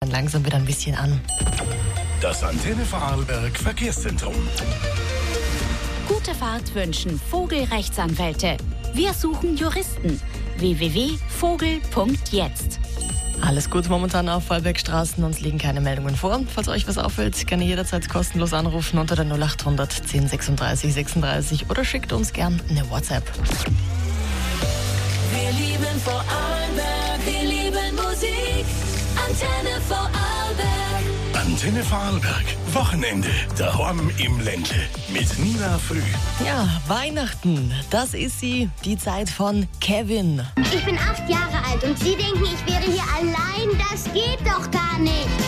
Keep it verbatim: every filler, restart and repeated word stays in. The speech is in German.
dann langsam wieder ein bisschen an. Das Antenne Vorarlberg Verkehrszentrum. Gute Fahrt wünschen Vogel-Rechtsanwälte. Wir suchen Juristen. w w w punkt vogel punkt jetzt. Alles gut momentan auf Vorarlbergstraßen, uns liegen keine Meldungen vor. Falls euch was auffällt, gerne jederzeit kostenlos anrufen unter der null acht hundert zehn sechsunddreißig sechsunddreißig oder schickt uns gern eine WhatsApp. Wir lieben Vorarlberg, wir lieben Musik. Antenne Vorarlberg. Antenne Vorarlberg. Wochenende. Daheim im Ländle. Mit Nina Früh. Ja, Weihnachten, das ist sie, die Zeit von Kevin. Ich bin acht Jahre alt und Sie denken, ich wäre hier allein? Das geht doch gar nicht.